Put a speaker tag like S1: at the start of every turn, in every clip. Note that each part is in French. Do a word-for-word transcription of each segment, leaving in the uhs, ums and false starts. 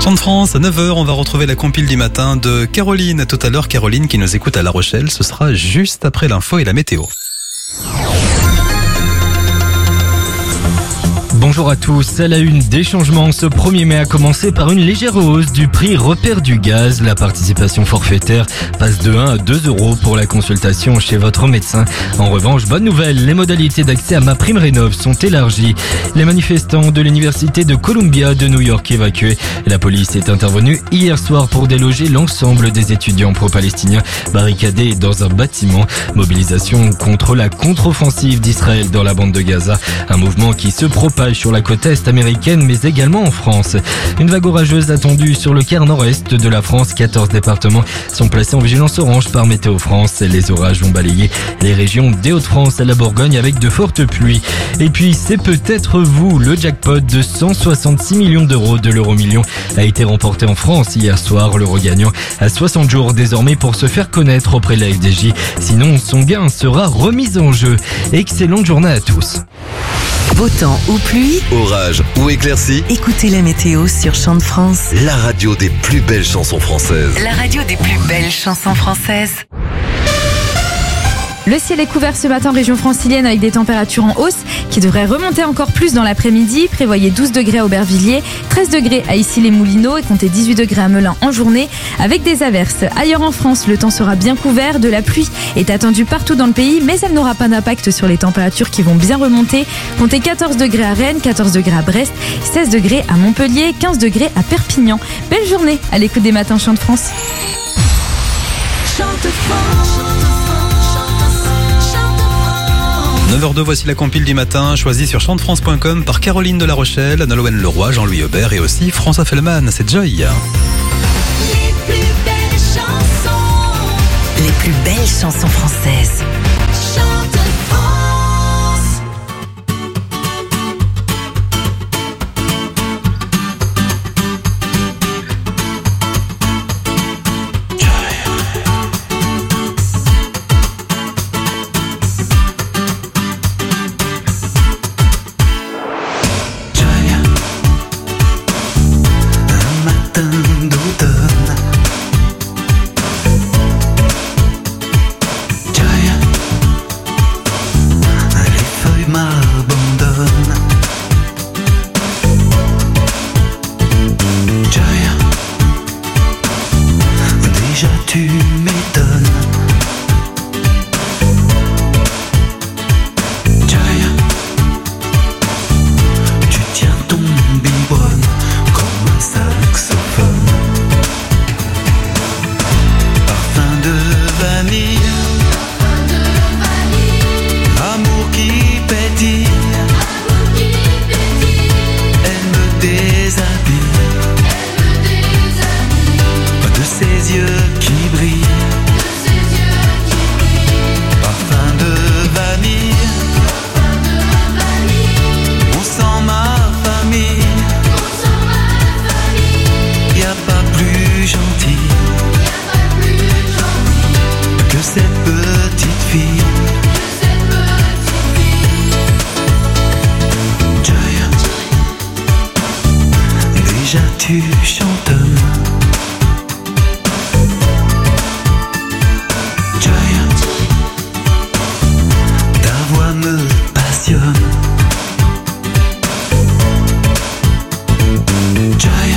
S1: Chant de France, à neuf heures, on va retrouver la compile du matin de Caroline. Tout à l'heure, Caroline qui nous écoute à La Rochelle. Ce sera juste après l'info et la météo.
S2: Bonjour à tous, à la une des changements, ce premier mai a commencé par une légère hausse du prix repère du gaz. La participation forfaitaire passe de un à deux euros pour la consultation chez votre médecin. En revanche, bonne nouvelle, les modalités d'accès à MaPrimeRénov' sont élargies. Les manifestants de l'université de Columbia de New York évacués. La police est intervenue hier soir pour déloger l'ensemble des étudiants pro-palestiniens barricadés dans un bâtiment. Mobilisation contre la contre-offensive d'Israël dans la bande de Gaza. Un mouvement qui se propage sur la côte est américaine, mais également en France. Une vague orageuse attendue sur le quart nord-est de la France. quatorze départements sont placés en vigilance orange par Météo France. Les orages vont balayer les régions des Hauts-de-France à la Bourgogne avec de fortes pluies. Et puis, c'est peut-être vous. Le jackpot de cent soixante-six millions d'euros de l'euro-million a été remporté en France hier soir. L'euro gagnant a soixante jours désormais pour se faire connaître auprès de la F D J. Sinon, son gain sera remis en jeu. Excellente journée à tous.
S3: Beau temps ou pluie,
S4: orage ou éclaircie,
S3: écoutez la météo sur Chant de France.
S4: La radio des plus belles chansons françaises.
S3: La radio des plus belles chansons françaises.
S5: Le ciel est couvert ce matin en région francilienne avec des températures en hausse qui devraient remonter encore plus dans l'après-midi. Prévoyez douze degrés à Aubervilliers, treize degrés à Issy-les-Moulineaux et comptez dix-huit degrés à Melun en journée avec des averses. Ailleurs en France, le temps sera bien couvert. De la pluie est attendue partout dans le pays, mais elle n'aura pas d'impact sur les températures qui vont bien remonter. Comptez quatorze degrés à Rennes, quatorze degrés à Brest, seize degrés à Montpellier, quinze degrés à Perpignan. Belle journée à l'écoute des matins Chant de France.
S3: Chant de France.
S1: neuf heures deux, voici la compile du matin, choisie sur chant de france point com par Caroline de La Rochelle, Nolwenn Leroy, Jean-Louis Aubert et aussi François Fellman. C'est Joy.
S3: Les plus belles chansons. Les plus belles chansons françaises. Chant de France.
S6: Tu m'étonnes. Jaya, tu tiens ton biberon comme un saxophone. Parfum de vanille, amour qui pétille, elle me déshabille de ses yeux qui brille, parfum de vanille, on sent ma famille, y a pas plus gentil que cette petite fille. Joy, déjà tu chantonnes. Me passionne. Jaya,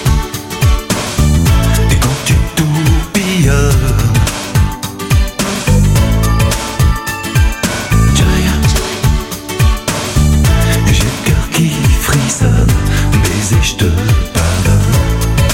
S6: et quand tu tourbillonnes, Jaya, j'ai le cœur qui frissonne, baiser je te pardonne.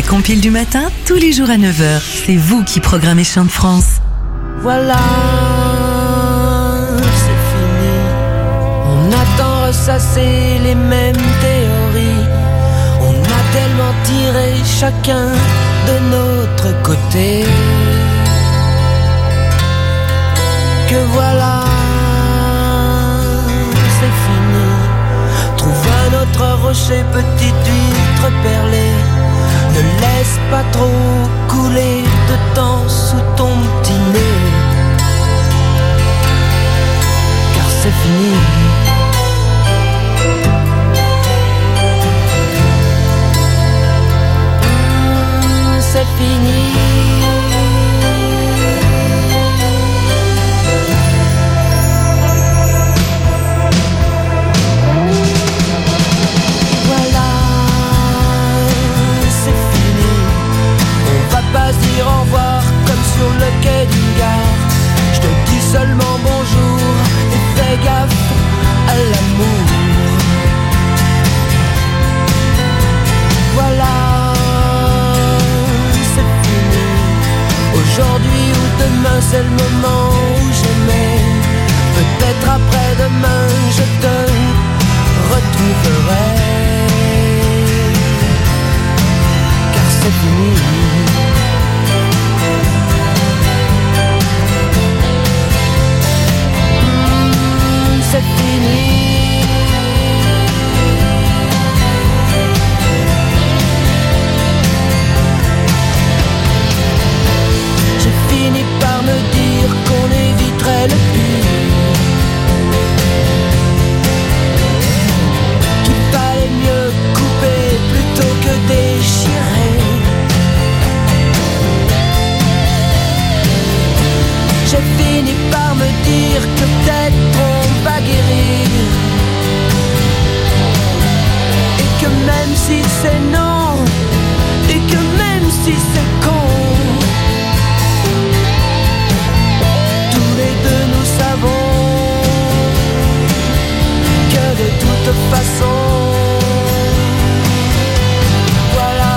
S3: compile du matin, tous les jours à neuf heures. C'est vous qui programmez Chant de France.
S7: Voilà, c'est fini. On a tant ressassé les mêmes théories. On a tellement tiré chacun de notre côté que voilà, c'est fini. Trouve un autre rocher, petite huître perlée. Ne laisse pas trop couler de temps sous ton petit nez, car c'est fini. Mmh, c'est fini. Dire au revoir comme sur le quai d'une gare. Je te dis seulement bonjour et fais gaffe à l'amour. Voilà, c'est fini. Aujourd'hui ou demain c'est le moment où j'aimais. Peut-être après-demain je te retrouverai, car c'est fini. C'est fini. J'ai fini par me dire qu'on éviterait le pire, qu'il fallait mieux couper plutôt que déchirer. J'ai fini par me dire que peut-être on va guérir, et que même si c'est non, et que même si c'est con, tous les deux nous savons que de toute façon, voilà,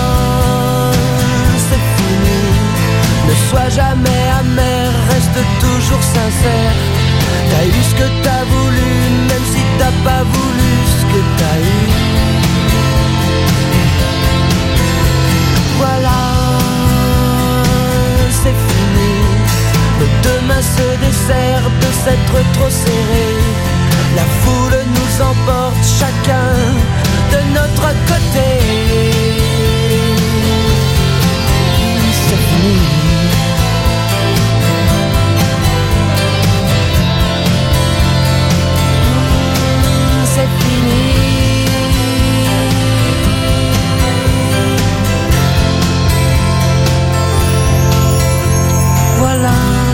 S7: c'est fini. Ne sois jamais amer, reste toujours sincère. T'as eu ce que t'as voulu, même si t'as pas voulu ce que t'as eu. Voilà, c'est fini. Nos deux mains se desserrent de s'être trop serrées. La foule nous emporte chacun de notre côté. C'est fini. C'est fini. Voilà,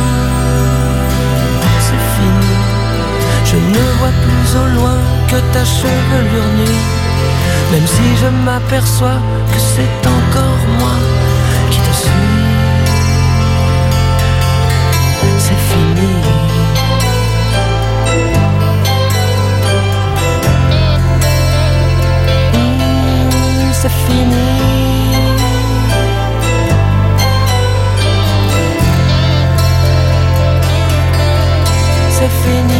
S7: c'est fini. Je ne vois plus au loin que ta chevelure nue, même si je m'aperçois que c'est encore moi qui te suis. C'est fini. C'est fini. C'est fini.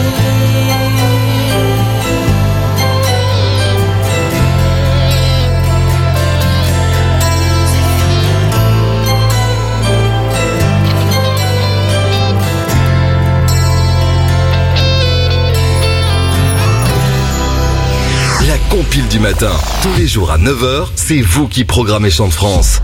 S4: La compile du matin, tous les jours à neuf heures, c'est vous qui programmez Chant de France.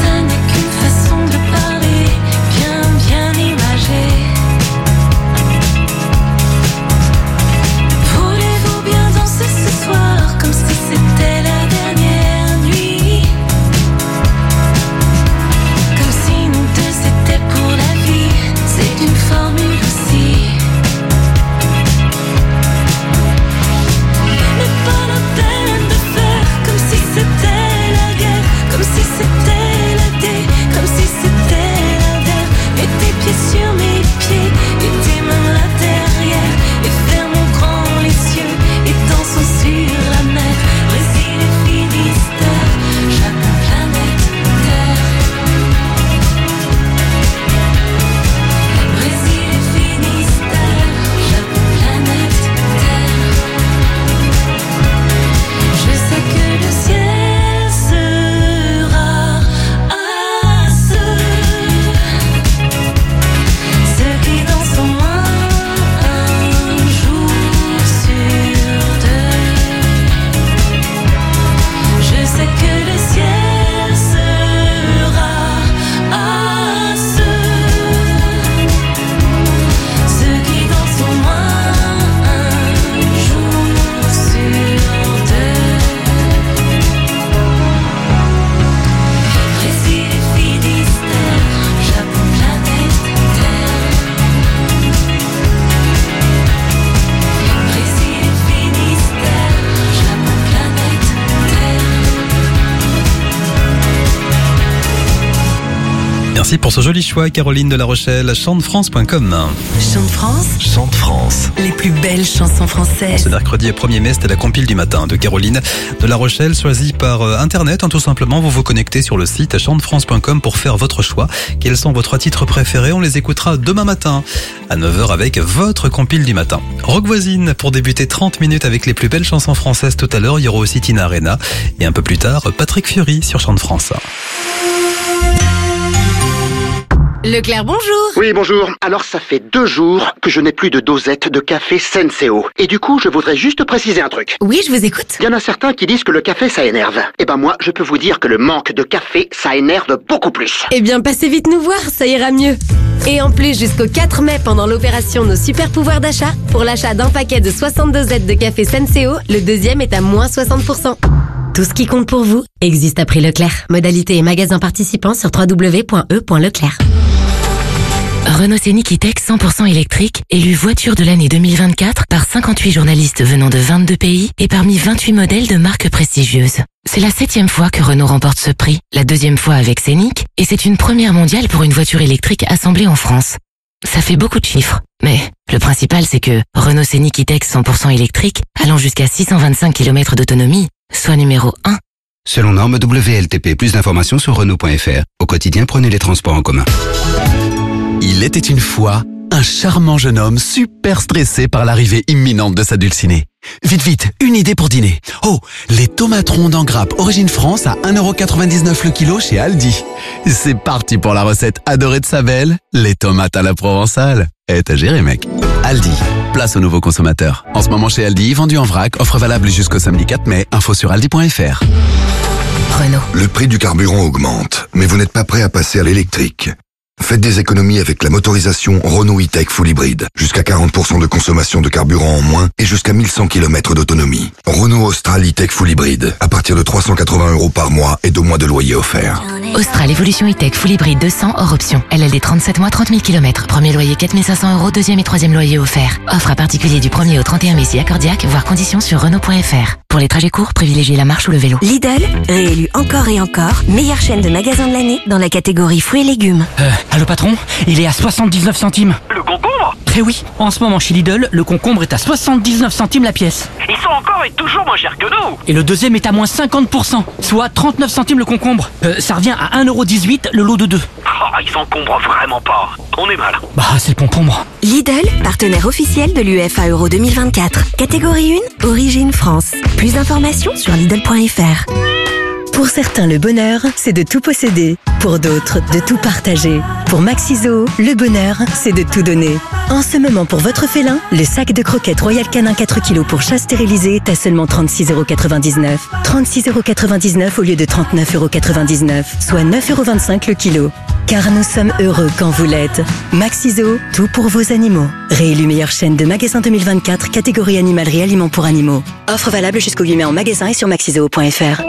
S8: Façon de parler bien bien imagée.
S1: Merci pour ce joli choix, Caroline de La Rochelle. chante france point com.
S3: Chante France,
S4: Chante France.
S3: les plus belles chansons françaises.
S1: Ce mercredi premier mai, c'était la compile du matin de Caroline de La Rochelle, choisie par euh, Internet. Hein, tout simplement, vous vous connectez sur le site chante france point com pour faire votre choix. Quels sont vos trois titres préférés? On les écoutera demain matin à neuf heures avec votre compile du matin. Rock Voisine pour débuter trente minutes avec les plus belles chansons françaises tout à l'heure. Il y aura aussi Tina Arena et un peu plus tard, Patrick Fury sur Chante France.
S8: Leclerc, bonjour.
S9: Oui, bonjour. Alors, ça fait deux jours que je n'ai plus de dosette de café Senseo. Et du coup, je voudrais juste préciser un truc.
S8: Oui, je vous écoute.
S9: Il y en a certains qui disent que le café, ça énerve. Eh ben moi, je peux vous dire que le manque de café, ça énerve beaucoup plus.
S8: Eh bien, passez vite nous voir, ça ira mieux. Et en plus, jusqu'au quatre mai, pendant l'opération Nos Super Pouvoirs d'achat, pour l'achat d'un paquet de soixante dosettes de café Senseo, le deuxième est à moins soixante pour cent. Tout ce qui compte pour vous existe à prix Leclerc. Modalité et magasin participants sur w w w point e point leclerc.
S10: Renault Scénic E-Tech cent pour cent électrique, élu voiture de l'année deux mille vingt-quatre par cinquante-huit journalistes venant de vingt-deux pays et parmi vingt-huit modèles de marques prestigieuses. C'est la septième fois que Renault remporte ce prix, la deuxième fois avec Scénic, et c'est une première mondiale pour une voiture électrique assemblée en France. Ça fait beaucoup de chiffres, mais le principal c'est que Renault Scénic E-Tech cent pour cent électrique, allant jusqu'à six cent vingt-cinq kilomètres d'autonomie, soit numéro un.
S11: Selon norme W L T P, plus d'informations sur Renault point F R. Au quotidien, prenez les transports en commun.
S12: Il était une fois un charmant jeune homme super stressé par l'arrivée imminente de sa dulcinée. Vite, vite, une idée pour dîner. Oh, les tomates rondes en grappe Origine France à un euro quatre-vingt-dix-neuf le kilo chez Aldi. C'est parti pour la recette adorée de sa belle, les tomates à la provençale. Eh, t'as géré, mec. Aldi, place aux nouveaux consommateurs. En ce moment chez Aldi, vendu en vrac, offre valable jusqu'au samedi quatre mai. Info sur aldi point F R.
S10: Renault.
S13: Le prix du carburant augmente, mais vous n'êtes pas prêt à passer à l'électrique. Faites des économies avec la motorisation Renault E-Tech Full Hybrid. Jusqu'à quarante pour cent de consommation de carburant en moins et jusqu'à mille cent kilomètres d'autonomie. Renault Austral E-Tech Full Hybrid. À partir de trois cent quatre-vingts euros par mois et deux mois de loyer offert.
S10: Austral Evolution E-Tech Full Hybrid deux cents hors option. L L D trente-sept mois, trente mille kilomètres. Premier loyer quatre mille cinq cents euros, deuxième et troisième loyer offert. Offre à particulier du premier au trente et un mai si accordiaque, voire conditions sur Renault point F R. Pour les trajets courts, privilégiez la marche ou le vélo.
S14: Lidl, réélu encore et encore, meilleure chaîne de magasins de l'année dans la catégorie fruits et légumes.
S15: Euh, allô patron, il est à soixante-dix-neuf centimes.
S16: Le concombre ?
S15: Eh oui, en ce moment chez Lidl, le concombre est à soixante-dix-neuf centimes la pièce.
S16: Ils sont encore et toujours moins chers que nous.
S15: Et le deuxième est à moins cinquante pour cent, soit trente-neuf centimes le concombre. Euh, ça revient à un euro dix-huit le lot de deux.
S16: Oh, ils s'encombrent vraiment pas. On est mal.
S15: Bah, c'est le concombre.
S14: Lidl, partenaire officiel de l'U E F A Euro deux mille vingt-quatre. Catégorie un, Origine France. Plus d'informations sur Lidl point F R.
S17: Pour certains, le bonheur, c'est de tout posséder. Pour d'autres, de tout partager. Pour Maxiso, le bonheur, c'est de tout donner. En ce moment, pour votre félin, le sac de croquettes Royal Canin quatre kilos pour chat stérilisé est à seulement trente-six euros quatre-vingt-dix-neuf. trente-six euros quatre-vingt-dix-neuf au lieu de trente-neuf euros quatre-vingt-dix-neuf, soit neuf euros vingt-cinq le kilo. Car nous sommes heureux quand vous l'êtes. Maxiso, tout pour vos animaux. Réélu meilleure chaîne de magasins deux mille vingt-quatre, catégorie animalerie aliments pour animaux. Offre valable jusqu'au huit mai en magasin et sur maxiso point F R.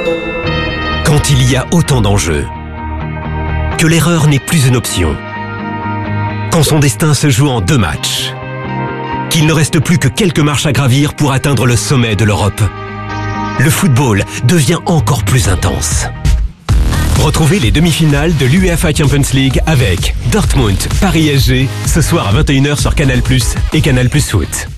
S18: Quand il y a autant d'enjeux, que l'erreur n'est plus une option, quand son destin se joue en deux matchs, qu'il ne reste plus que quelques marches à gravir pour atteindre le sommet de l'Europe, le football devient encore plus intense. Retrouvez les demi-finales de l'UEFA Champions League avec Dortmund, Paris S G, ce soir à vingt et une heures sur Canal plus, et Canal plus Foot.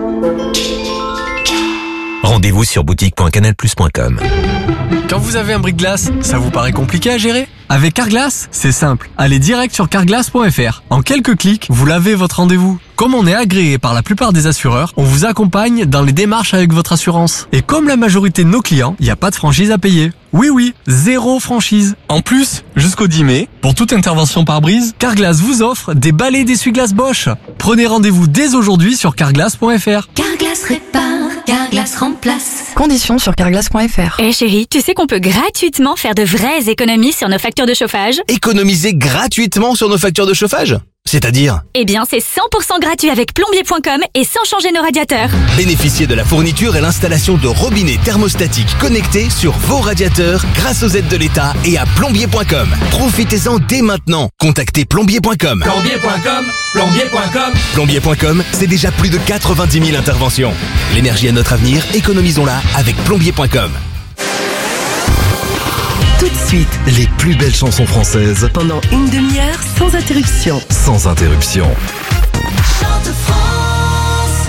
S18: Rendez-vous sur boutique point canal plus point com.
S19: Quand vous avez un brise-glace, ça vous paraît compliqué à gérer ? Avec Carglass, c'est simple. Allez direct sur carglass point F R. En quelques clics, vous lavez votre rendez-vous. Comme on est agréé par la plupart des assureurs, on vous accompagne dans les démarches avec votre assurance. Et comme la majorité de nos clients, il n'y a pas de franchise à payer. Oui oui, zéro franchise. En plus, jusqu'au dix mai, pour toute intervention par brise, Carglass vous offre des balais d'essuie-glace Bosch. Prenez rendez-vous dès aujourd'hui sur carglass point F R.
S20: Carglass répare, Carglass remplace.
S21: Conditions sur carglass point F R.
S22: Eh hey chérie, tu sais qu'on peut gratuitement faire de vraies économies sur nos factures de chauffage ?
S23: Économiser gratuitement sur nos factures de chauffage ? C'est-à-dire ?
S22: Eh bien, c'est cent pour cent gratuit avec plombier point com et sans changer nos radiateurs.
S23: Bénéficiez de la fourniture et l'installation de robinets thermostatiques connectés sur vos radiateurs grâce aux aides de l'État et à plombier point com. Profitez-en dès maintenant. Contactez plombier point com.
S24: Plombier point com, plombier point com.
S23: Plombier point com, c'est déjà plus de quatre-vingt-dix mille interventions. L'énergie est notre avenir, économisons-la avec plombier point com.
S3: tout de suite.
S4: Les plus belles chansons françaises.
S3: Pendant une demi-heure, sans interruption.
S4: Sans interruption.
S20: Chante France.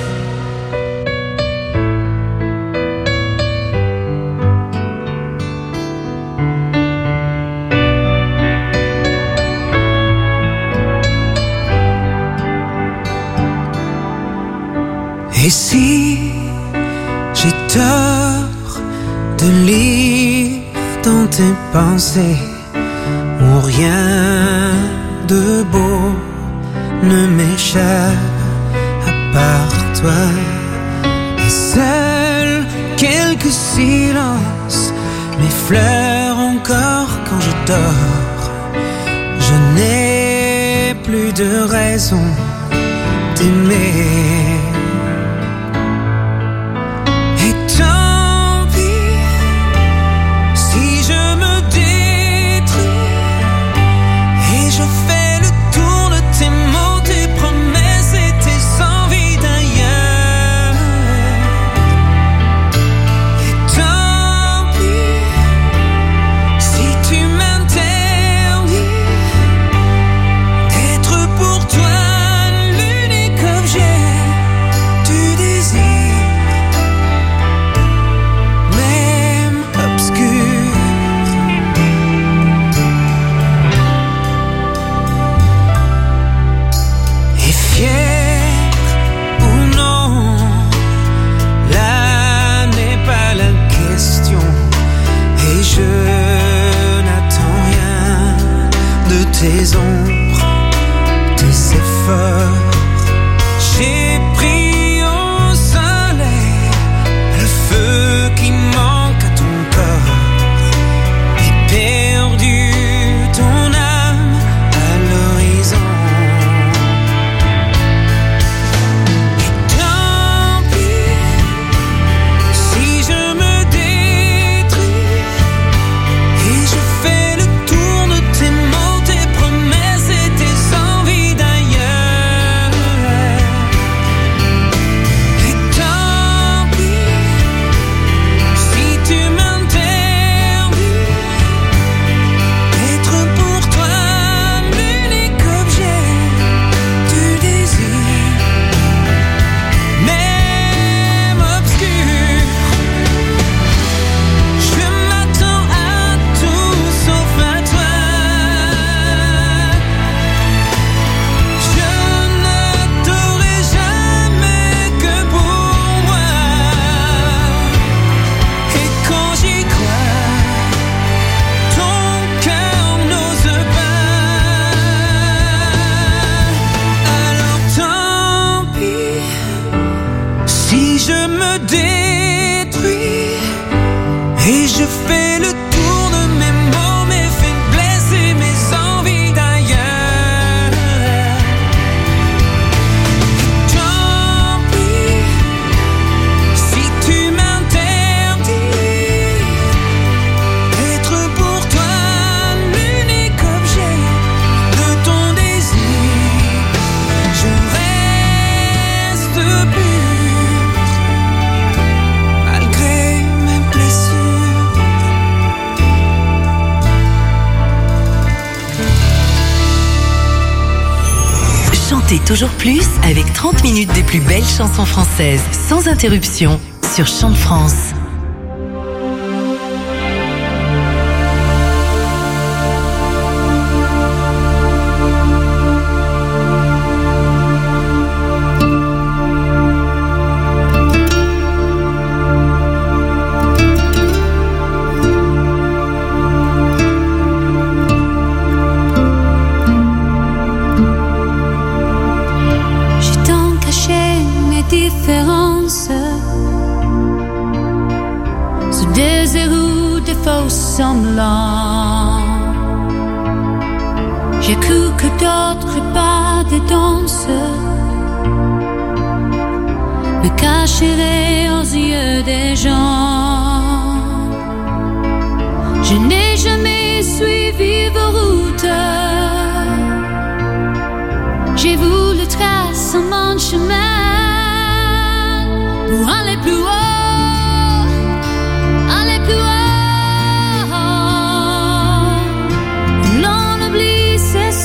S2: Et si j'ai tort de lire dans tes pensées où rien de beau ne m'échappe à part toi, et seuls quelques silences m'effleurent encore quand je dors. Je n'ai plus de raison d'aimer. Tes ombres, tes efforts, j'ai pris au soleil le feu qui manque à ton corps et perdu ton âme à l'horizon. Et tant pis si je me détruis et je fais le tour de tes mots.
S3: Toujours plus avec trente minutes des plus belles chansons françaises, sans interruption, sur Chante France.
S20: J'ai cru que d'autres pas des danses me cacheraient aux yeux des gens. Je n'ai jamais suivi vos routes. J'ai voulu tracer mon chemin pour aller plus haut, aller plus haut.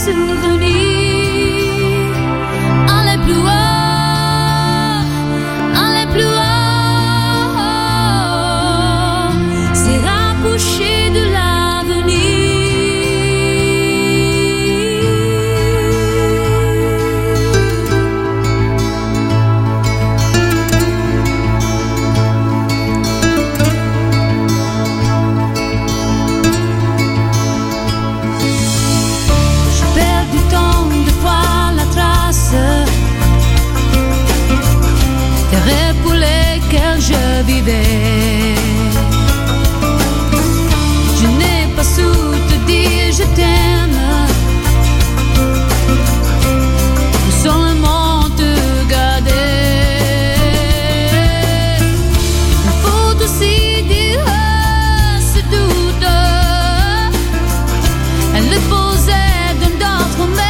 S20: souvenirs. Allez plus haut, allez plus haut, c'est rapprocher de l'avenir. Je vivais, je n'ai pas su te dire je t'aime, seulement te garder. Il faut aussi dire ce doute, elle le posait dans d'autres mains.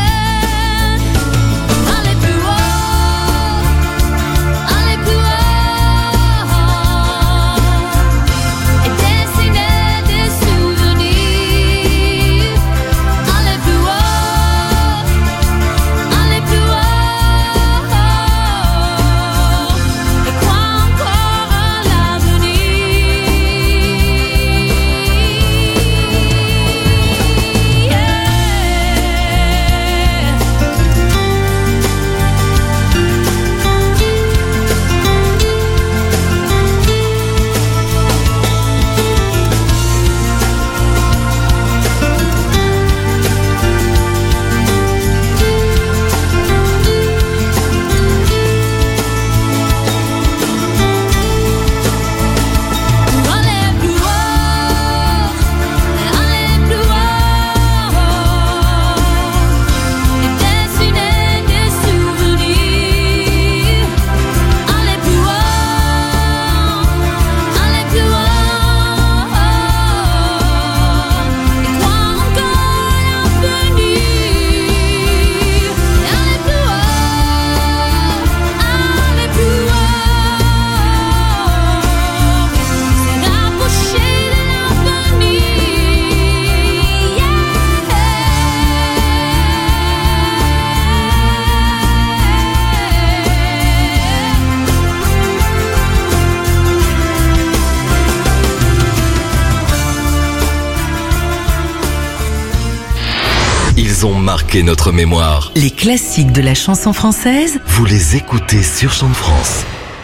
S4: Ils ont marqué notre mémoire.
S3: Les classiques de la chanson française,
S4: vous les écoutez sur Chant de France.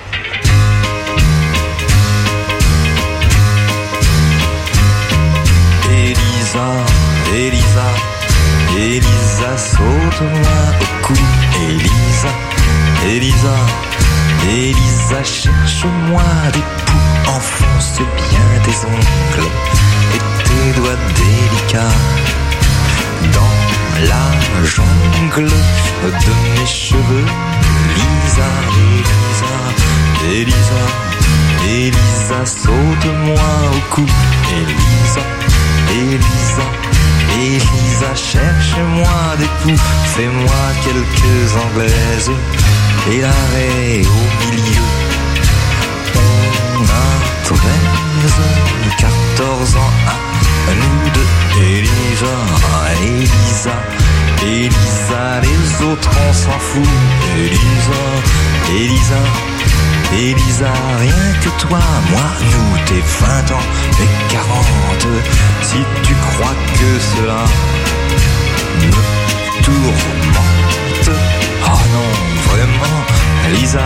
S1: Elisa, Elisa, Elisa, saute-moi au cou. Elisa, Elisa, Elisa, cherche-moi des poux. Enfonce bien tes ongles et tes doigts délicats dans la jungle de mes cheveux. Elisa, Elisa, Elisa, Elisa, saute-moi au cou. Elisa, Elisa, Elisa, cherche-moi des poux. Fais-moi quelques anglaises et l'arrêt au milieu. On a treize, quatorze ans à nous deux. Elisa, Elisa, Elisa, les autres on s'en fout. Elisa, Elisa, Elisa, rien que toi, moi, nous, t'es vingt ans et quarante. Si tu crois que cela me tourmente, oh non, vraiment, Elisa.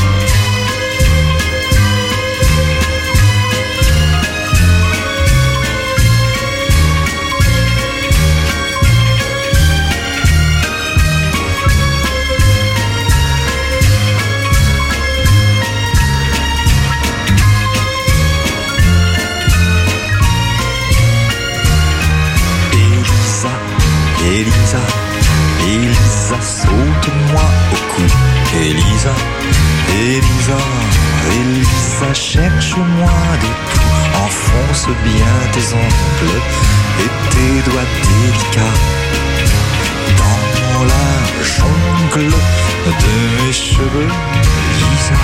S1: Elisa, Elisa, saute-moi au cou. Elisa, Elisa, Elisa, cherche-moi des poux. Enfonce bien tes ongles et tes doigts délicats dans la jungle de mes cheveux. Elisa.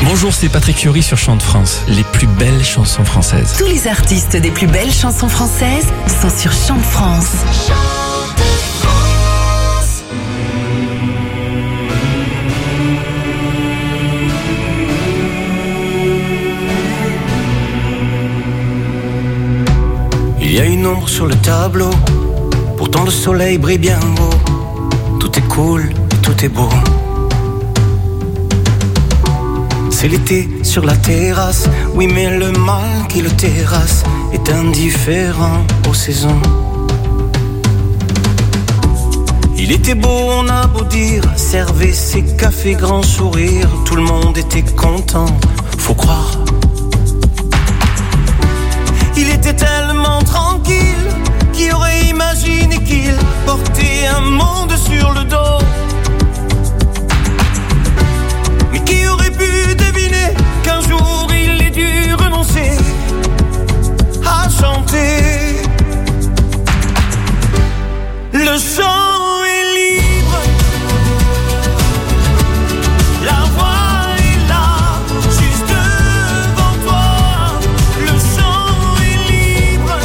S5: Bonjour, c'est Patrick Fiori sur Chant de France, les plus belles chansons françaises.
S3: Tous les artistes des plus belles chansons françaises sont sur Chant de France.
S6: Il y a une ombre sur le tableau, pourtant le soleil brille bien haut. Tout est cool et tout est beau. C'est l'été sur la terrasse, oui mais le mal qui le terrasse est indifférent aux saisons. Il était beau, on a beau dire, servait ses cafés grand sourire, tout le monde était content, faut croire. Il était tellement tranquille, qui aurait imaginé qu'il portait un monde sur le dos. Mais qui aurait pu deviner qu'un jour il ait dû renoncer à chanter. Le chant est libre, la voix est là, juste devant toi. Le chant est libre,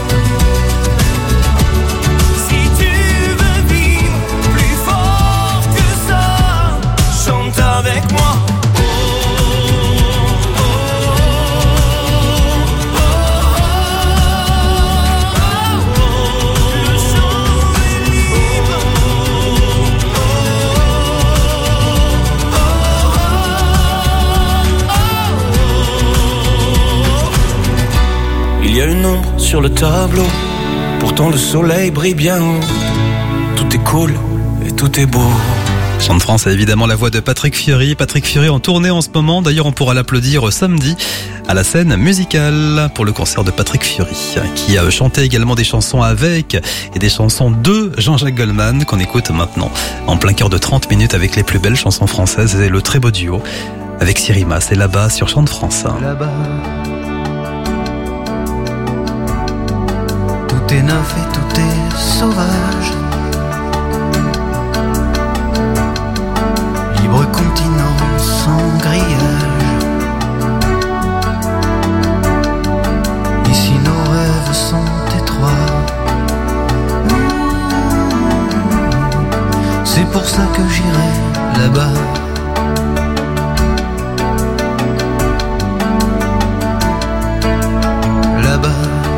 S6: si tu veux vivre plus fort que ça, chante avec moi. Il y a une ombre sur le tableau, pourtant le soleil brille bien haut. Tout est cool et tout est beau.
S7: Chant de France a évidemment la voix de Patrick Fiori. Patrick Fiori en tournée en ce moment. D'ailleurs, on pourra l'applaudir samedi à la scène musicale pour le concert de Patrick Fiori, qui a chanté également des chansons avec et des chansons de Jean-Jacques Goldman qu'on écoute maintenant en plein cœur de trente minutes avec les plus belles chansons françaises et le très beau duo avec Sirima. C'est là-bas sur Chant de France.
S9: Là-bas, tout est neuf et tout est sauvage. Libre continent sans grillage. Ici nos rêves sont étroits. C'est pour ça que j'irai là-bas. Là-bas,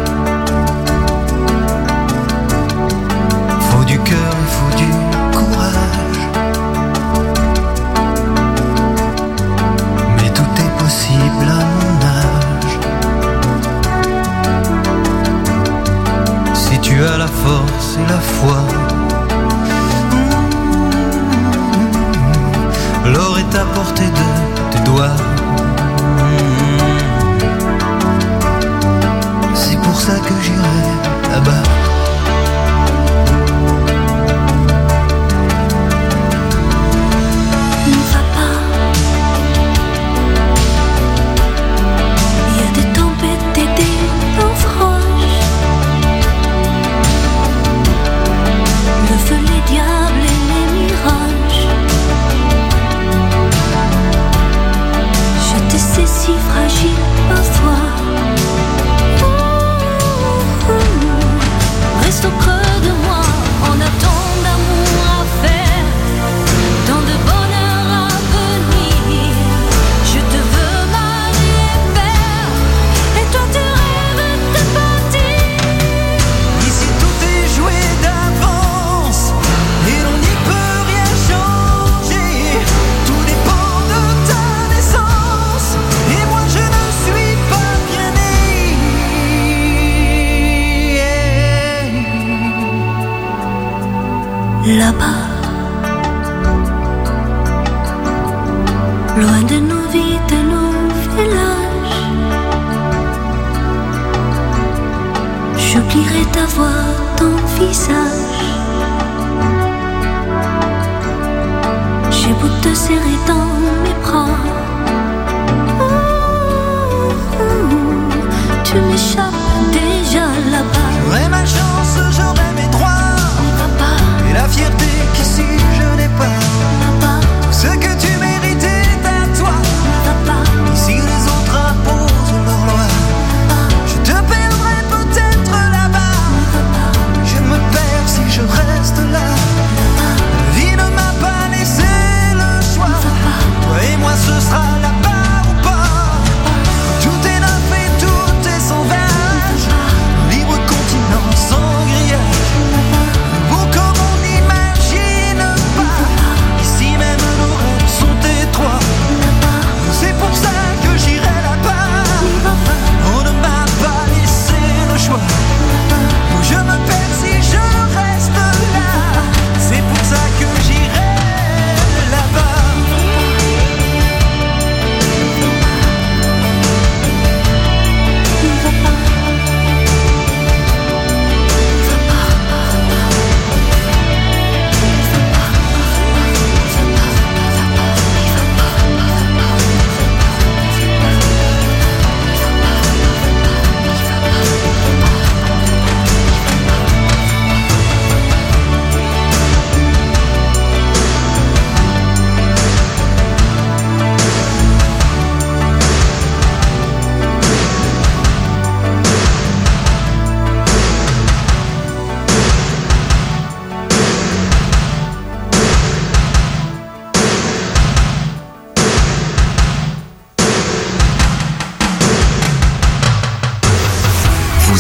S9: faut du cœur, il faut du courage. Mais tout est possible à mon âge. Si tu as la force et la foi, l'or est à portée de tes doigts. C'est pour ça que j'irai là-bas.
S20: Là-bas, loin de nos vies, de nos villages, j'oublierai ta voix, ton visage. J'ai beau te serrer dans mes bras, oh, oh, tu m'échappes déjà là-bas.
S9: J'aurai ma chance, j'aurai mes droits. Et la fierté qu'ici je n'ai pas. Tout ce que tu mérites est à toi.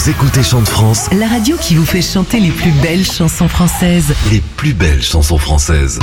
S4: Vous écoutez Chante France,
S3: La radio qui vous fait chanter les plus belles chansons françaises.
S4: les plus belles chansons françaises.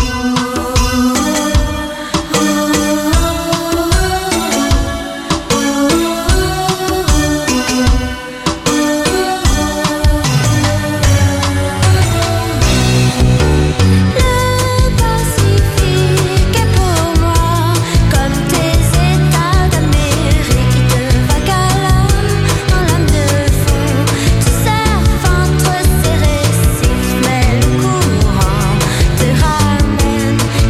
S20: Entre ces récifs, mais le courant te ramène.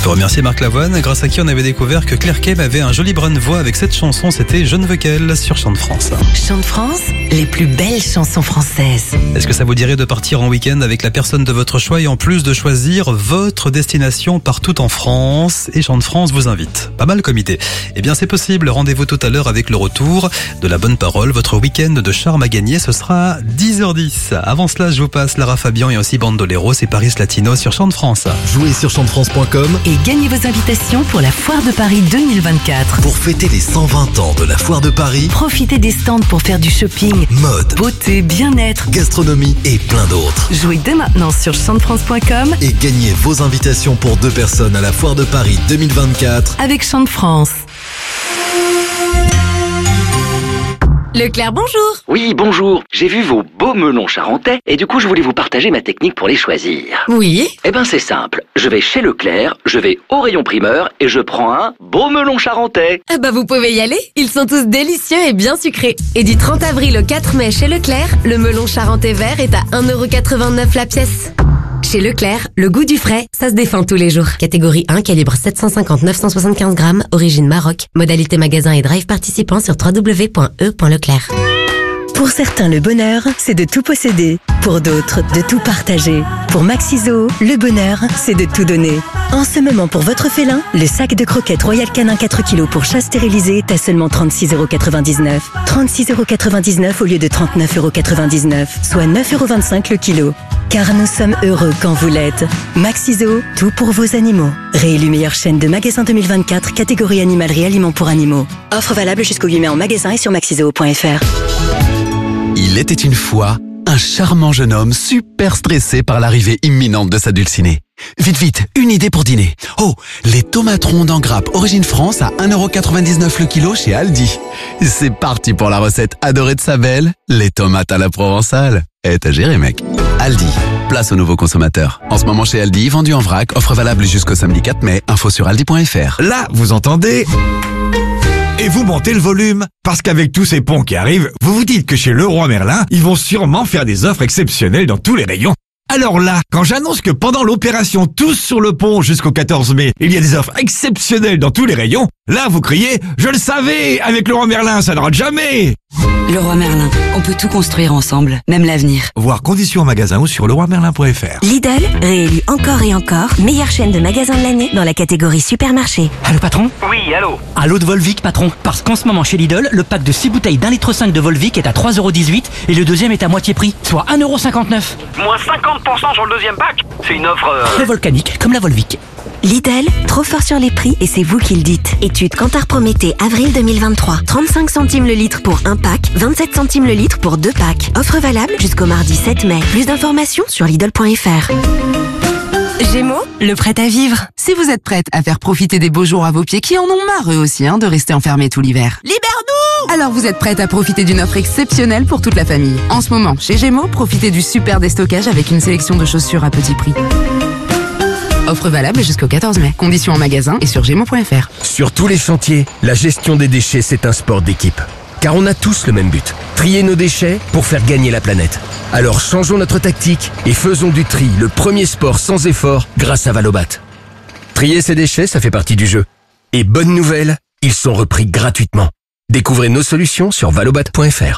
S7: peut remercier Marc Lavoine, grâce à qui on avait découvert que Claire Kem avait un joli brin de voix avec cette chanson. C'était Je ne veux qu'elle sur Chant de France.
S3: Chant de France, les plus belles chansons françaises.
S7: Est-ce que ça vous dirait de partir en week-end avec la personne de votre choix et en plus de choisir votre destination partout en France? Et Chant de France vous invite. Pas mal comme idée. Eh bien c'est possible. Rendez-vous tout à l'heure avec le retour de la bonne parole. Votre week-end de charme à gagner, ce sera à dix heures dix. Avant cela, je vous passe Lara Fabian et aussi Bandolero et Paris Latino sur Chant de France.
S4: Jouez sur chant de france point com
S3: et gagnez vos invitations pour la Foire de Paris deux mille vingt-quatre.
S4: Pour fêter les cent vingt ans de la Foire de Paris,
S3: profitez des stands pour faire du shopping,
S4: mode,
S3: beauté, bien-être,
S4: gastronomie et plein d'autres.
S3: Jouez dès maintenant sur chant de france point com
S4: et gagnez vos invitations pour deux personnes à la Foire de Paris deux mille vingt-quatre
S3: avec Chant de France.
S8: Leclerc, bonjour.
S11: Oui, bonjour. J'ai vu vos beaux melons charentais et du coup, je voulais vous partager ma technique pour les choisir.
S8: Oui.
S11: Eh ben, c'est simple. Je vais chez Leclerc, je vais au rayon primeur et je prends un beau melon charentais.
S8: Ah bah, vous pouvez y aller. Ils sont tous délicieux et bien sucrés. Et du trente avril au quatre mai chez Leclerc, le melon charentais vert est à un euro quatre-vingt-neuf la pièce. Chez Leclerc, le goût du frais, ça se défend tous les jours. Catégorie un, calibre sept cent cinquante à neuf cent soixante-quinze grammes, origine Maroc. Modalité magasin et drive participant sur w w w point e point leclerc.
S17: Pour certains, le bonheur, c'est de tout posséder. Pour d'autres, de tout partager. Pour Maxiso, le bonheur, c'est de tout donner. En ce moment, pour votre félin, le sac de croquettes Royal Canin quatre kilos pour chat stérilisé est à seulement trente-six euros quatre-vingt-dix-neuf. trente-six euros quatre-vingt-dix-neuf au lieu de trente-neuf euros quatre-vingt-dix-neuf, soit neuf euros vingt-cinq le kilo. Car nous sommes heureux quand vous l'êtes. Maxiso, tout pour vos animaux. Réélu meilleure chaîne de magasins deux mille vingt-quatre, catégorie animalerie aliments pour animaux. Offre valable jusqu'au huit mai en magasin et sur maxiso point f r.
S12: Il était une fois un charmant jeune homme super stressé par l'arrivée imminente de sa dulcinée. Vite, vite, une idée pour dîner. Oh, les tomates rondes en grappe Origine France à un euro quatre-vingt-dix-neuf le kilo chez Aldi. C'est parti pour la recette adorée de sa belle, les tomates à la provençale. Eh, t'as géré, mec. Aldi, place aux nouveaux consommateurs. En ce moment chez Aldi, vendu en vrac, offre valable jusqu'au samedi quatre mai, info sur aldi point f r.
S13: Là, vous entendez ? Et vous montez le volume, parce qu'avec tous ces ponts qui arrivent, vous vous dites que chez Leroy Merlin, ils vont sûrement faire des offres exceptionnelles dans tous les rayons. Alors là, quand j'annonce que pendant l'opération Tous sur le pont jusqu'au quatorze mai, il y a des offres exceptionnelles dans tous les rayons, là vous criez « Je le savais, avec Leroy Merlin, ça ne rate jamais !»
S25: Leroy Merlin, on peut tout construire ensemble, même l'avenir.
S13: Voir conditions en magasin ou sur leroy merlin point f r.
S14: Lidl, réélu encore et encore, meilleure chaîne de magasins de l'année dans la catégorie supermarché.
S15: Allô patron ?
S16: Oui, allô.
S15: Allô de Volvic patron. Parce qu'en ce moment chez Lidl, le pack de six bouteilles d'un litre cinq de Volvic est à trois euros dix-huit et le deuxième est à moitié prix, soit un euro cinquante-neuf.
S16: Moins cinquante pour cent sur le deuxième pack. C'est une offre... Euh...
S15: Très volcanique, comme la Volvic.
S14: Lidl, trop fort sur les prix et c'est vous qui le dites. Étude Kantar Prométhée, avril deux mille vingt-trois. trente-cinq centimes le litre pour un pack, vingt-sept centimes le litre pour deux packs. Offre valable jusqu'au mardi sept mai. Plus d'informations sur Lidl point f r.
S21: Gémeaux, le prêt à vivre. Si vous êtes prête à faire profiter des beaux jours à vos pieds qui en ont marre eux aussi hein, de rester enfermés tout l'hiver. Libère-nous! Alors vous êtes prête à profiter d'une offre exceptionnelle pour toute la famille. En ce moment, chez Gémeaux, profitez du super déstockage avec une sélection de chaussures à petit prix. Offre valable jusqu'au quatorze mai. Conditions en magasin et sur gémeaux point f r.
S18: Sur tous les chantiers, la gestion des déchets, c'est un sport d'équipe. Car on a tous le même but, trier nos déchets pour faire gagner la planète. Alors changeons notre tactique et faisons du tri le premier sport sans effort grâce à Valobat. Trier ses déchets, ça fait partie du jeu. Et bonne nouvelle, ils sont repris gratuitement. Découvrez nos solutions sur valobat point f r.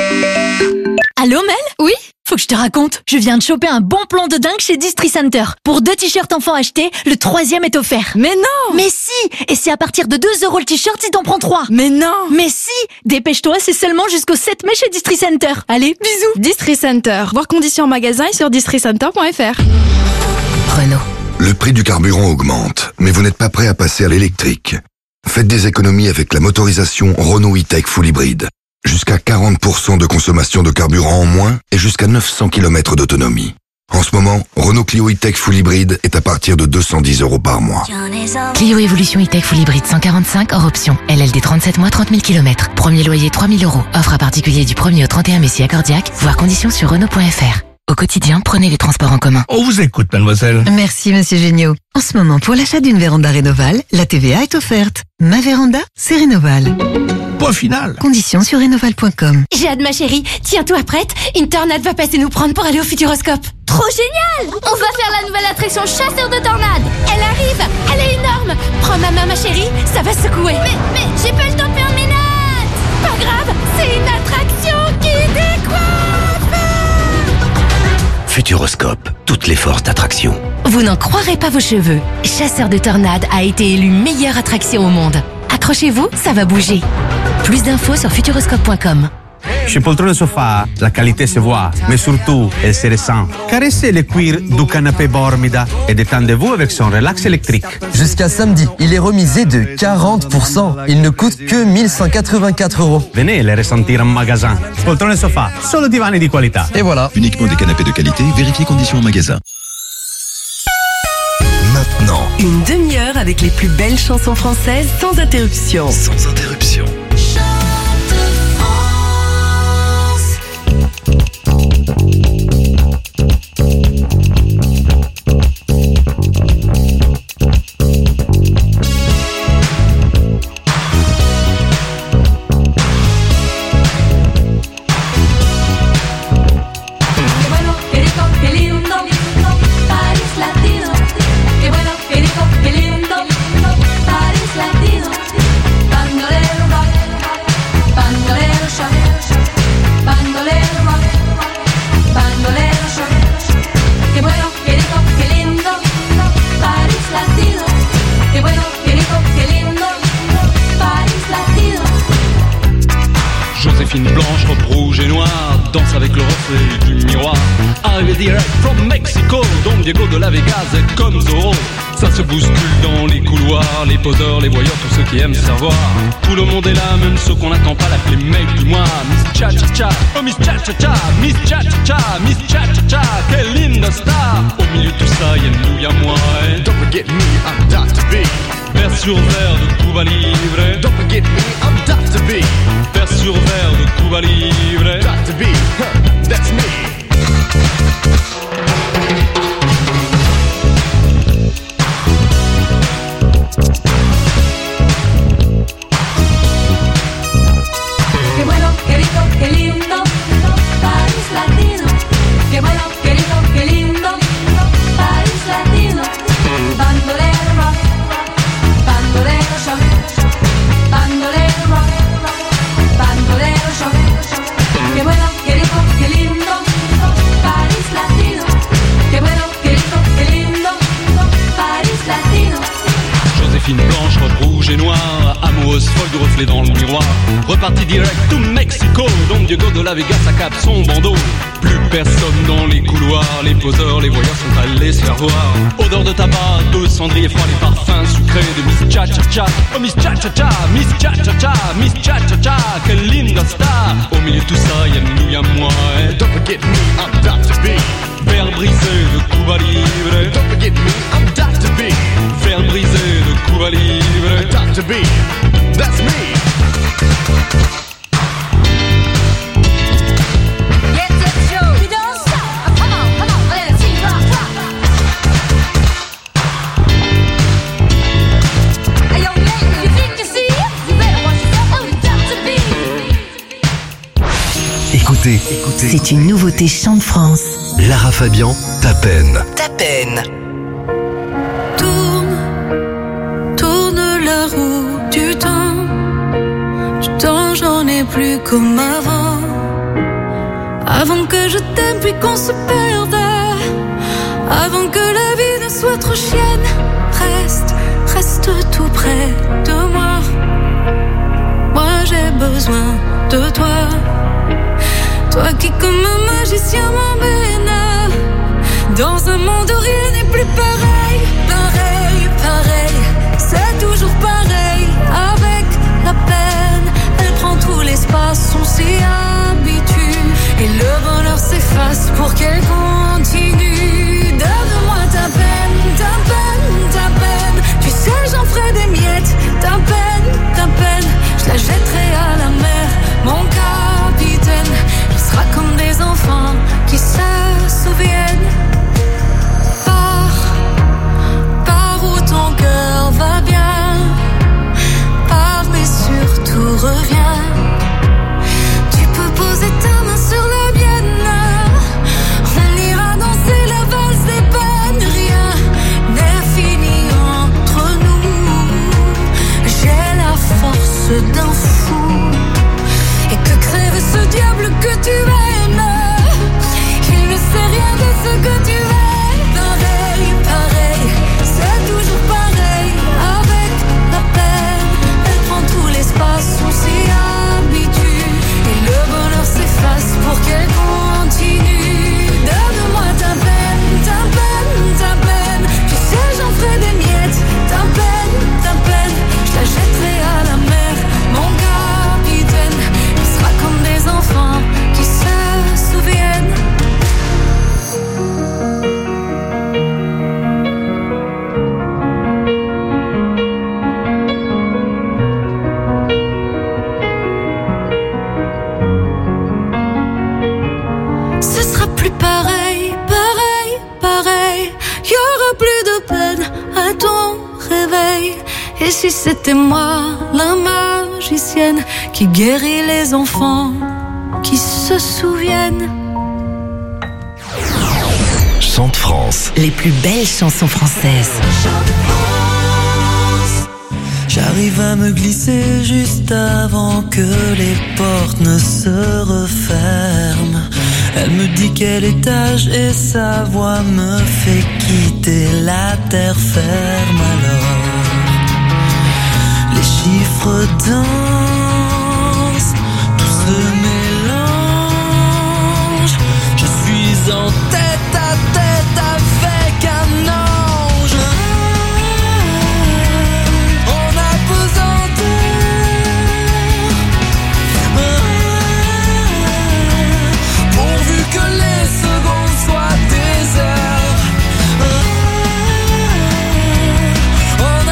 S26: Allô Mel ? Oui ? Faut que je te raconte, je viens de choper un bon plan de dingue chez Distri Center. Pour deux t-shirts enfants achetés, le troisième est offert.
S21: Mais non!
S26: Mais si! Et c'est à partir de deux euros le t-shirt si t'en prends trois.
S21: Mais non!
S26: Mais si! Dépêche-toi, c'est seulement jusqu'au sept mai chez Distri Center. Allez, bisous!
S21: Distri Center. Voir conditions en magasin et sur distri center point f r.
S3: Renault.
S27: Le prix du carburant augmente, mais vous n'êtes pas prêt à passer à l'électrique. Faites des économies avec la motorisation Renault E-Tech Full Hybrid. Jusqu'à quarante pour cent de consommation de carburant en moins et jusqu'à neuf cents kilomètres d'autonomie. En ce moment, Renault Clio E-Tech Full Hybrid est à partir de deux cent dix euros par mois.
S10: Clio Evolution E-Tech Full Hybrid cent quarante-cinq hors option. L L D trente-sept mois, trente mille kilomètres. Premier loyer trois mille euros. Offre à particulier du premier au trente et un mai si accordiaque. Voir conditions sur Renault point f r. Au quotidien, prenez les transports en commun.
S13: On vous écoute, mademoiselle.
S21: Merci, monsieur Géniaud. En ce moment, pour l'achat d'une véranda Rénoval, la T V A est offerte. Ma véranda, c'est Rénoval.
S13: Point final.
S17: Conditions sur rénoval point com.
S26: J'ai hâte, ma chérie. Tiens-toi prête. Une tornade va passer nous prendre pour aller au Futuroscope. Trop génial! On va faire la nouvelle attraction chasseur de tornades. Elle arrive. Elle est énorme. Prends ma main, ma chérie. Ça va secouer. Mais, mais, j'ai pas le temps de faire mes notes. Pas grave. C'est une attraction qui décoiffe.
S18: Futuroscope, toutes les forces d'attraction.
S8: Vous n'en croirez pas vos cheveux. Chasseur de tornades a été élu meilleure attraction au monde. Accrochez-vous, ça va bouger. Plus d'infos sur futuroscope point com.
S1: Chez Poltrone Sofa, la qualité se voit, mais surtout, elle se ressent. Caressez le cuir du canapé Bormida et détendez-vous avec son relax électrique.
S2: Jusqu'à samedi, il est remisé de quarante pour cent. Il ne coûte que mille cent quatre-vingt-quatre euros.
S1: Venez les ressentir en magasin. Poltrone Sofa, solo divani di qualità.
S2: Et voilà.
S5: Uniquement des canapés de qualité, vérifiez conditions en magasin.
S4: Maintenant,
S3: Une demi-heure avec les plus belles chansons françaises sans interruption.
S4: sans interruption.
S19: Joséphine blanche, robe rouge et noire, danse avec le reflet du miroir. Arrivé direct from Mexico, Don Diego de la Vegas est comme Zorro. Ça se bouscule dans les couloirs, les poseurs, les voyeurs, tous ceux qui aiment savoir. Tout le monde est là, même ceux qu'on n'attend pas, l'appeler mec du mois. Miss Cha Cha Cha, oh Miss Cha Cha Cha, Miss Cha Cha Cha, Miss Cha Cha Cha, quelle linda star. Au milieu de tout ça, y'a nous, y'a moi. Et don't forget me, I'm Doctor B. Vers sur verre de Cuba Libre. Don't forget me, I'm Doctor B. Vers sur verre de Cuba Libre. Doctor B, huh, that's me.
S20: Qué bueno, qué rico, qué lindo, País Latino. Qué bueno, qué rico, qué lindo, País Latino. Bandolero rock, bandolero shock, bandolero rock, bandolero shock. Qué bueno, qué rico, qué lindo, País Latino. Qué bueno, qué rico, qué lindo, País Latino.
S19: Joséphine blanche, robe rouge et noire, amoureuse folle du reflet dans le miroir. Reparti direct to Mexico, Don Diego de la Vegas accable son bandeau. Plus personne dans les couloirs, les poseurs, les voyeurs sont allés se faire voir. Odeur de tabac, de cendrier froid, les parfums sucrés de Miss Cha Cha Cha. Oh Miss Cha Cha Cha, Miss Cha Cha Cha, Miss Cha Cha Cha, quelle linda star. Au milieu de tout ça, y'a nous, y'a moi. Et don't forget me, I'm Doctor B. Verre brisé de Cuba Libre. Don't forget me, I'm Doctor B. Verre brisé de Cuba Libre. Doctor B, that's me.
S4: Écoutez, écoutez.
S3: C'est une nouveauté Chant de France.
S4: Lara Fabian, ta peine.
S3: Ta peine.
S20: Tourne, tourne la roue du temps. Du temps, j'en ai plus comme avant. Avant que je t'aime puis qu'on se perde. Avant que la vie ne soit trop chienne. Reste, reste tout près de moi. Moi j'ai besoin de toi. Toi qui comme un magicien m'emmène dans un monde où rien n'est plus pareil. Pareil, pareil, c'est toujours pareil. Avec la peine, elle prend tout l'espace. On s'y habitue et le bonheur s'efface pour qu'elle continue. Donne-moi ta peine, ta peine, ta peine. Tu sais j'en ferai des miettes. Ta peine, ta peine, je la jetterai à la mer. Mon capitaine, il sera comme des enfants qui se souviennent. Pars, pars où ton cœur va bien. Pars mais surtout reviens. Et si c'était moi, la magicienne, qui guérit les enfants, qui se souviennent.
S3: Chante France. Les plus belles chansons françaises.
S6: J'arrive à me glisser juste avant que les portes ne se referment. Elle me dit quel étage et sa voix me fait quitter la terre ferme. Alors les chiffres dansent, tout se mélange. Je suis en tête à tête avec un ange. On a pesanteur, pourvu que les secondes soient des heures. On a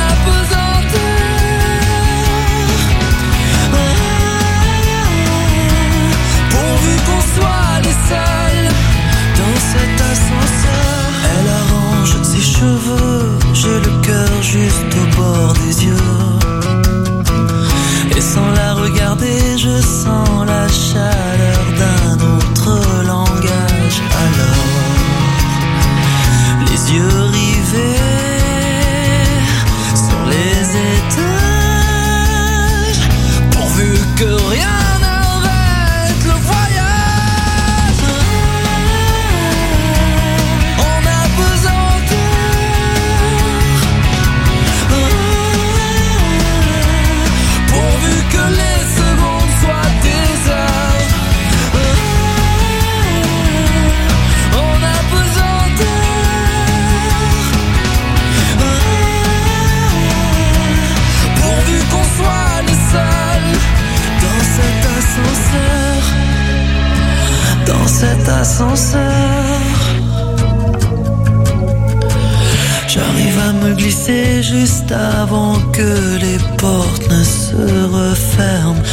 S6: pourvu qu'on soit les seuls dans cet ascenseur. Elle arrange ses cheveux, j'ai le cœur juste au bord des yeux. Et sans la regarder, je sens la chaleur d'un autre langage. Alors, les yeux rivés sur les étages, pourvu que rien dans cet ascenseur. J'arrive à me glisser juste avant que les portes ne se referment.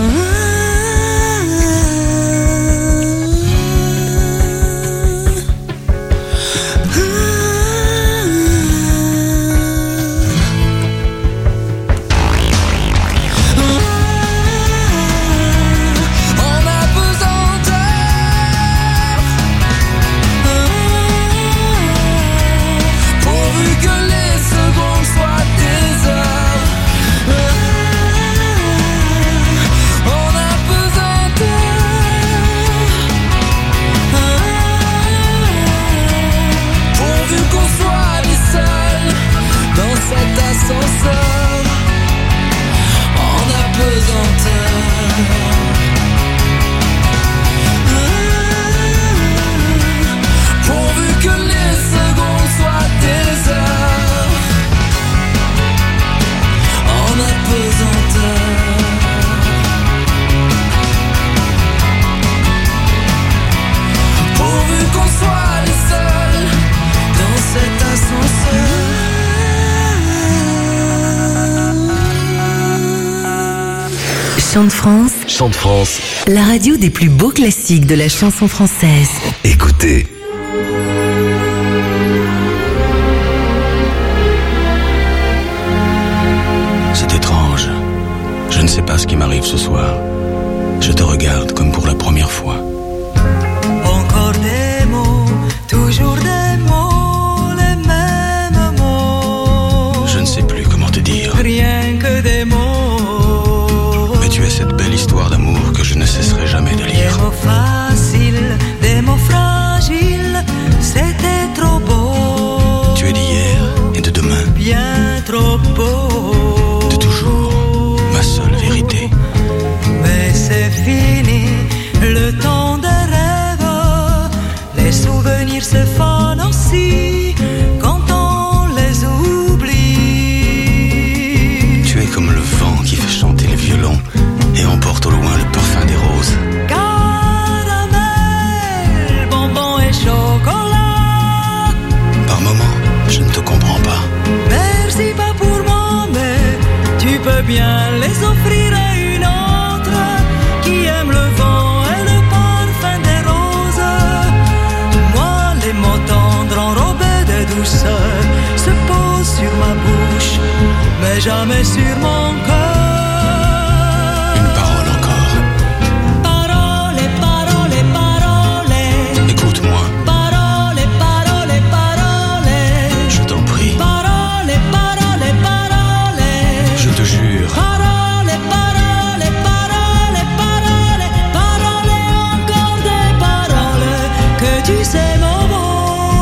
S3: Chante France.
S4: Chante France.
S3: La radio des plus beaux classiques de la chanson française.
S4: Écoutez.
S7: C'est étrange. Je ne sais pas ce qui m'arrive ce soir. Je te regarde comme pour la première fois.
S6: Encore des mots, toujours des mots, les mêmes mots.
S7: Je ne sais plus comment te dire.
S6: Rien que des mots.
S7: Mais tu es cette belle histoire d'amour que je ne cesserai jamais de lire.
S6: Des mots faciles, des mots fragiles, c'était trop beau.
S7: Tu es d'hier et de demain.
S6: Bien trop beau.
S7: De toujours, ma seule vérité.
S6: Mais c'est fini, le temps des rêves. Les souvenirs se fanent aussi quand on les oublie.
S7: Tu es comme le vent qui fait chanter les violons et emporte au loin le parfum des roses.
S6: Caramel, bonbons et chocolat.
S7: Par moments, je ne te comprends pas.
S6: Merci pas pour moi, mais tu peux bien les offrir à une autre qui aime le vent et le parfum des roses. Moi, les mots tendres enrobés de douceur se posent sur ma bouche. mais jamais sur mon cœur.
S7: Une parole encore.
S6: Parole, parole, parole.
S7: Écoute-moi.
S6: Parole, parole, parole.
S7: Je t'en prie.
S6: Parole, parole, parole.
S7: Je te jure.
S6: Parole, parole, parole, parole. Parole, encore des paroles que tu sais mon mot.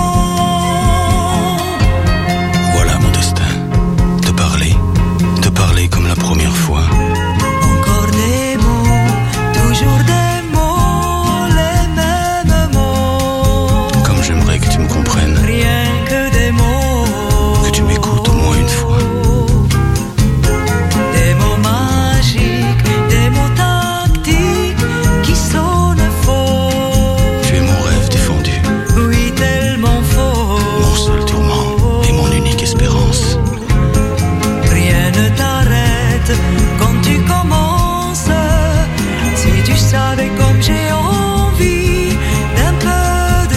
S7: Voilà mon destin. Te parler. Te parler comme la première fois.
S6: Encore des mots, toujours des mots, les mêmes mots.
S7: Comme j'aimerais que tu me comprennes.
S6: Rien que des mots.
S7: Que tu m'écoutes au moins une fois.
S6: Des mots magiques, des mots tactiques qui sonnent faux.
S7: Tu es mon rêve défendu.
S6: Oui, tellement faux.
S7: Mon seul tourment et mon unique espérance.
S6: Rien ne t'arrête quand tu commences. Si tu savais comme j'ai envie d'un peu de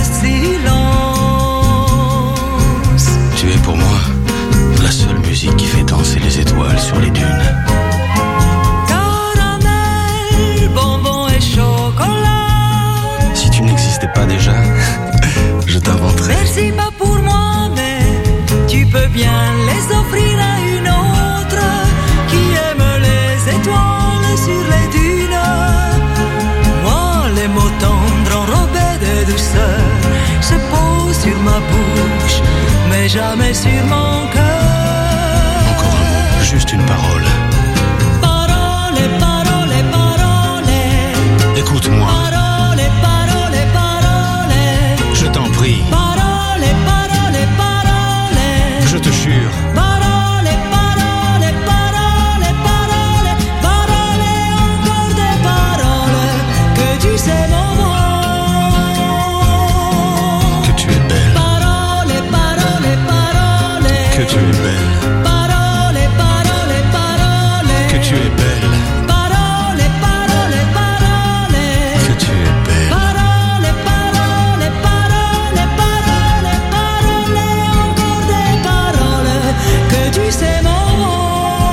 S6: silence.
S7: Tu es pour moi la seule musique qui fait danser les étoiles sur les dunes.
S6: Caramel, bonbons et chocolat.
S7: Si tu n'existais pas déjà, je t'inventerais.
S6: Merci pas pour moi, mais tu peux bien les offrir à une autre qui aime les étoiles sur les dunes. Moi, les mots tendres enrobés de douceur se posent sur ma bouche, mais jamais sur mon cœur.
S7: Encore un mot, juste une parole.
S6: Parole, parole, parole.
S7: Écoute-moi.
S6: Parole, parole, parole.
S7: Je t'en prie.
S6: Parole, parole, parole.
S7: Je te jure.
S6: Parole, parole, parole, parole. Parole, encore des paroles que tu sais mon mot.
S7: Que tu es belle.
S6: Parole, parole, parole.
S7: Que tu es belle.
S6: Parole, parole, parole.
S7: Que tu es belle.